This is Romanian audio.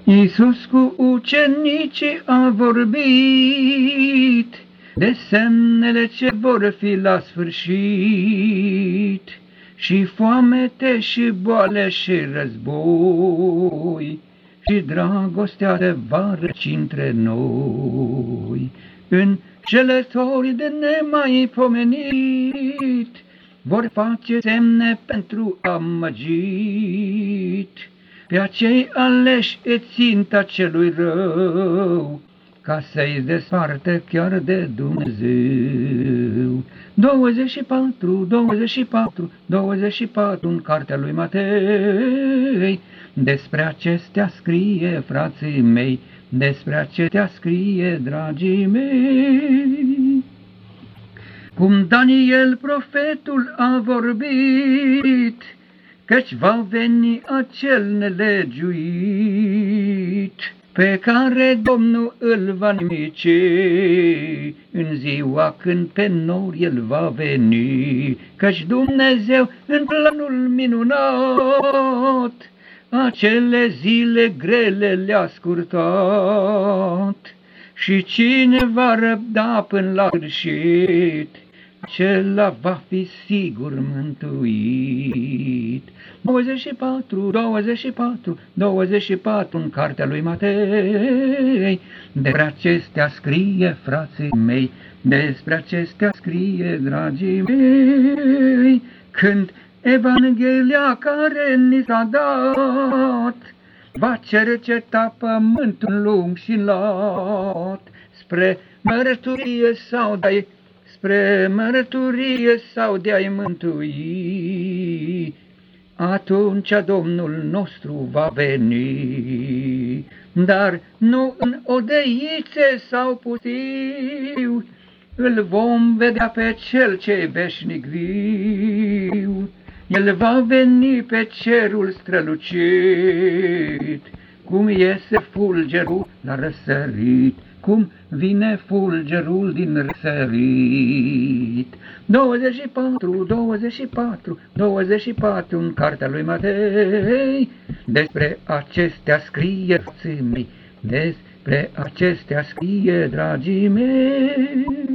Iisus cu ucenicii a vorbit de semnele ce vor fi la sfârșit, și foamete și boale și război, și dragostea de va răci între noi. Înșelători de nemaipomenit vor face semne pentru amăgit pe acei aleși e ținta celui rău, ca să-i desparte chiar de Dumnezeu. 24 în cartea lui Matei, despre acestea scrie, frații mei, despre acestea scrie, dragii mei. Cum Daniel profetul a vorbit, căci va veni acel nelegiuit, pe care Domnul îl va nimici în ziua când pe nori el va veni, căci Dumnezeu în planul minunat acele zile grele le-a scurtat, și cine va răbda până la sfârșit, acela va fi sigur mântuit. 24 în cartea lui Matei, despre acestea scrie, frații mei, despre acestea scrie, dragii mei, când Evanghelia care ni s-a dat va cerceta pământul lung și lat, spre mărturie sau de-ai mântui, atunci Domnul nostru va veni. Dar nu în odeițe sau pustiu îl vom vedea pe cel ce-i veșnic viu. El va veni pe cerul strălucit, cum iese fulgerul la răsărit, cum vine fulgerul din răsărit. 24 în cartea lui Matei, despre acestea scrie, frații mei, despre acestea scrie, dragii mei.